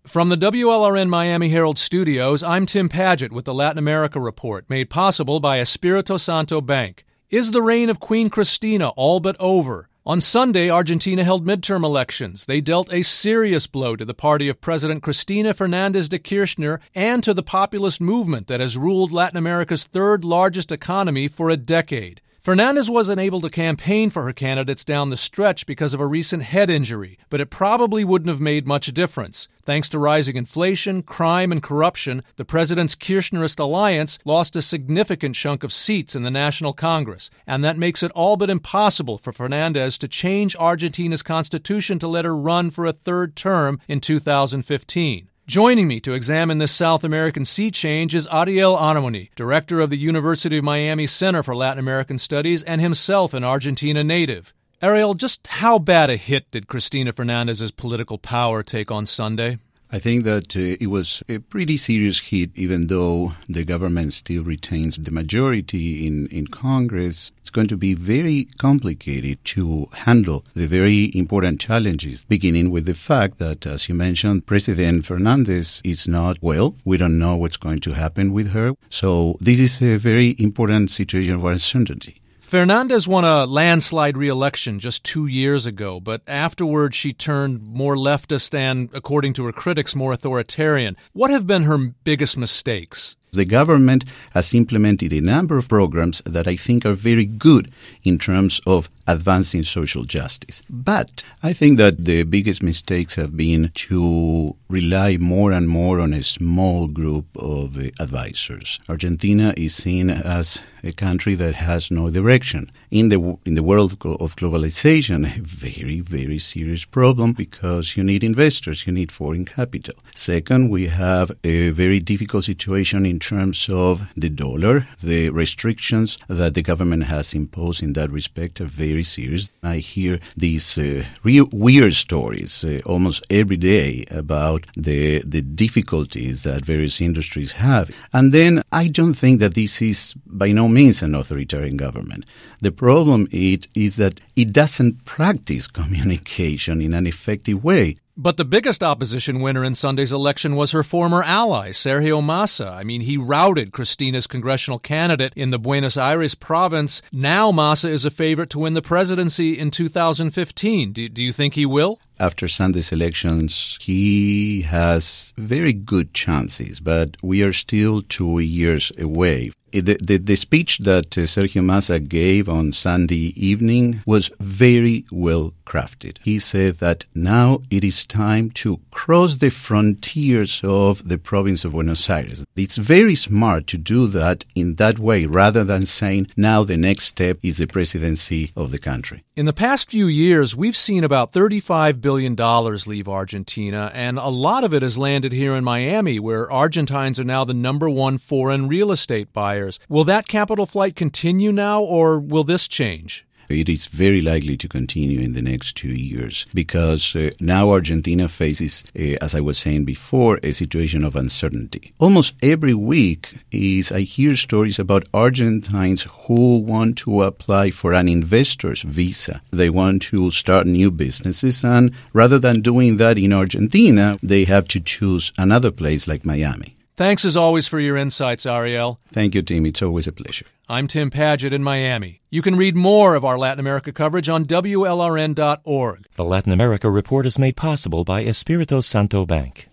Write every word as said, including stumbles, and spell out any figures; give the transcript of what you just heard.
From the W L R N Miami Herald Studios, I'm Tim Padgett with the Latin America Report, made possible by Espirito Santo Bank. Is the reign of Queen Cristina all but over? On Sunday, Argentina held midterm elections. They dealt a serious blow to the party of President Cristina Fernández de Kirchner and to the populist movement that has ruled Latin America's third largest economy for a decade. Fernández wasn't able to campaign for her candidates down the stretch because of a recent head injury, but it probably wouldn't have made much difference. Thanks to rising inflation, crime, and corruption, the president's Kirchnerist alliance lost a significant chunk of seats in the National Congress, and that makes it all but impossible for Fernández to change Argentina's constitution to let her run for a third term in two thousand fifteen. Joining me to examine this South American sea change is Ariel Aramoni, director of the University of Miami Center for Latin American Studies and himself an Argentina native. Ariel, just how bad a hit did Cristina Fernández's political power take on Sunday? I think that uh, it was a pretty serious hit, even though the government still retains the majority in, in Congress. It's going to be very complicated to handle the very important challenges, beginning with the fact that, as you mentioned, President Fernández is not well. We don't know what's going to happen with her. So this is a very important situation of uncertainty. Fernández won a landslide re-election just two years ago, but afterwards she turned more leftist and, according to her critics, more authoritarian. What have been her biggest mistakes? The government has implemented a number of programs that I think are very good in terms of advancing social justice. But I think that the biggest mistakes have been to rely more and more on a small group of uh, advisors. Argentina is seen as a country that has no direction. In the in the world of globalization, a very, very serious problem because you need investors, you need foreign capital. Second, we have a very difficult situation in terms of the dollar. The restrictions that the government has imposed in that respect are very serious. I hear these uh, real weird stories uh, almost every day about the the difficulties that various industries have. And then I don't think that this is by no means an authoritarian government. The problem it is that it doesn't practice communication in an effective way. But the biggest opposition winner in Sunday's election was her former ally, Sergio Massa. I mean, he routed Cristina's congressional candidate in the Buenos Aires province. Now Massa is a favorite to win the presidency in two thousand fifteen. Do, do you think he will? After Sunday's elections, he has very good chances, but we are still two years away. The, the, the speech that uh, Sergio Massa gave on Sunday evening was very well crafted. He said that now it is time to cross the frontiers of the province of Buenos Aires. It's very smart to do that in that way rather than saying now the next step is the presidency of the country. In the past few years, we've seen about thirty-five billion dollars leave Argentina, and a lot of it has landed here in Miami, where Argentines are now the number one foreign real estate buyers. Will that capital flight continue now, or will this change? It is very likely to continue in the next two years because uh, now Argentina faces, uh, as I was saying before, a situation of uncertainty. Almost every week is I hear stories about Argentines who want to apply for an investor's visa. They want to start new businesses, and rather than doing that in Argentina, they have to choose another place like Miami. Thanks as always for your insights, Ariel. Thank you, Tim. It's always a pleasure. I'm Tim Padgett in Miami. You can read more of our Latin America coverage on W L R N dot org. The Latin America Report is made possible by Espirito Santo Bank.